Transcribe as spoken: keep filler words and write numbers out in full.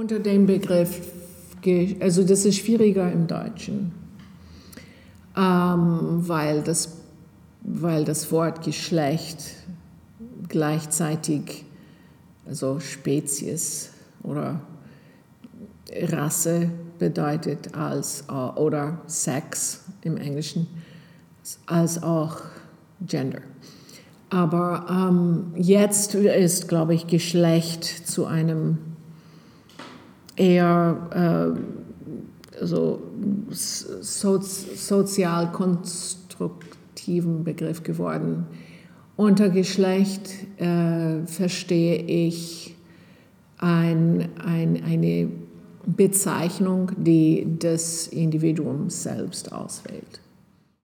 unter dem Begriff, also das ist schwieriger im Deutschen, ähm, weil, das, weil das Wort Geschlecht gleichzeitig, also Spezies oder Rasse bedeutet als, oder Sex im Englischen, als auch Gender. Aber ähm, jetzt ist, glaube ich, Geschlecht zu einem eher äh, so sozi- sozial konstruktiven Begriff geworden. Unter Geschlecht äh, verstehe ich ein, ein, eine Bezeichnung, die das Individuum selbst auswählt.